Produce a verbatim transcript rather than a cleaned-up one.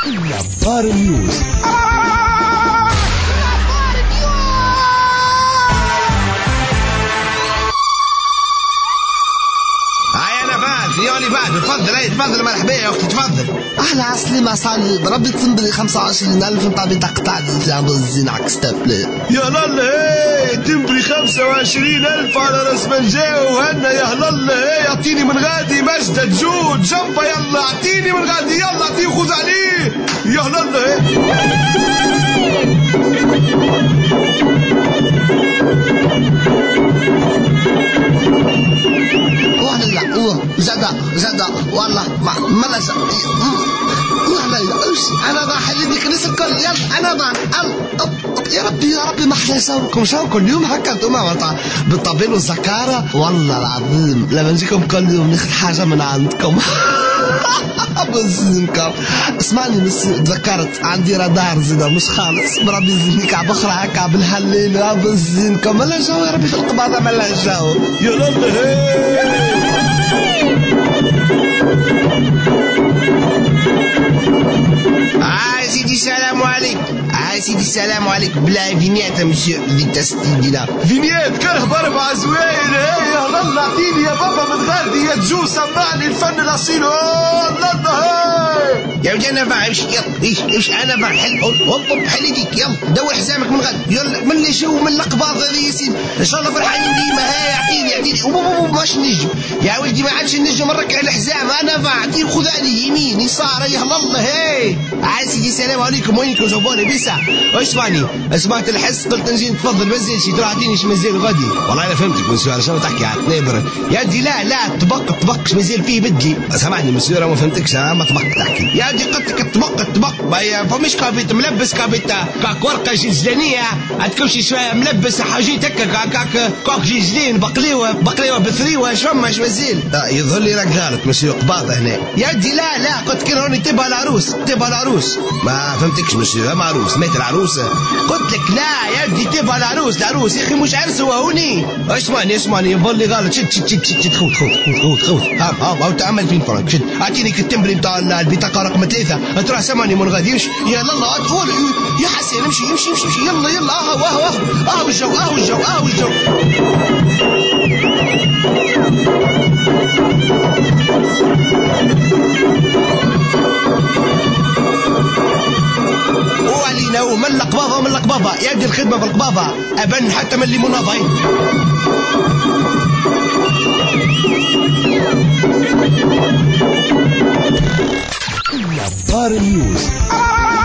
نظار نيوز. هاي انا فاز ليوني فاز. تفضل اي تفضل مرحبا يا اختي تفضل. احلى عسلامة صالي بربي تنبري خمسة وعشرين ألف انت بتقطع في عبد الزين عكس تبلي يا هلال هي تنبري خمسة وعشرين ألف على راس منجاو وهنا يا هلال هي اعطيني من غادي مجدة جود جنبه يلا اعطيني من غادي يلا اعطيه خذ عليه يا هلال هي. زدا زدا والله ما ما لازم والله لا انا ضاحي لي كنيس الكل يلا انا ضاحي يا ربي يا ربي ما احلى يساويكم شو كل يوم هكا انتم بالطبيل والزكاره والله العظيم لما نجيكم كل يوم ناخذ حاجه من عندكم بزينكم. اسمعني بس تذكرت عندي رادار زيدا مش خالص بربي زينك على بخرة هكا بالهليل بزينكم ملا جو يا ربي في القباضه ملا جو يا لله. آه سيدي السلام عليكم. آه سيدي السلام عليكم. بلا فينيات مسيو دينا فينيات كرهب أربع زواين. هي يا الله اعطيني يا بابا من غادي يا جو سمعني الفن الأصيل. الله يا ولدي أنا بقى إيش إيش إيش أنا بقى حل وطب حل يديك يلا دور حزامك من غادي يلا من اللي شو من القباض هذه ياسين إن شاء الله فرحانين ديما. هاي اعطيني اعطيني ماش نجم يا ولدي ما عادش النجم مرك على الحزام أنا بقى اعطيني خذ علي يمين يسار يا الله. هاي عايز سيدي السلام عليكم وينكم جابوني بيسا اسمعني سمعت الحس قلت نجي نتفضل مازال شي تروح عطيني شي مازال غادي. والله انا فهمتك مسيو على شنو تحكي على تنابر يا دي لا لا طبق طبقش مازال فيه بدلي. سامحني مسيو انا ما فهمتكش ما طبق تحكي يا دي قلت لك طبق طبق ما فماش كابيت ملبس كابيت كاك ورقه جزلانيه عندكمش شويه ملبس حاجيت هكا كاك كاك جزلين بقليوه بقليوه بثريوه اش فما اش مازال. يظهر لي راك غلط مسيو قباضه هنا يا دي لا لا قلت كي راني تبع العروس تبع العروس ما فهمتكش مسيو ما عروس مات العروس قلت لك لا يا ودي تبع العروس العروس يا اخي مش عرس هوني. اسمعني اسمعني يظهر لي غلط شد شد شد شد خوت خوت خوت خوت ها ها او تعمل فين فرق شد اعطيني التمبري نتاع البطاقه رقم ثلاثه ترى سامعني من غاديش يا الله تقول يا حسين امشي امشي امشي امشي يلا يلا اهو اهو اهو اهو الجو اهو الجو اهو الجو. وعلينا ومن القبابة ومن القبابة يا دي الخدمة بالقبابة أبن حتى من اللي مناضين. نظار نيوز.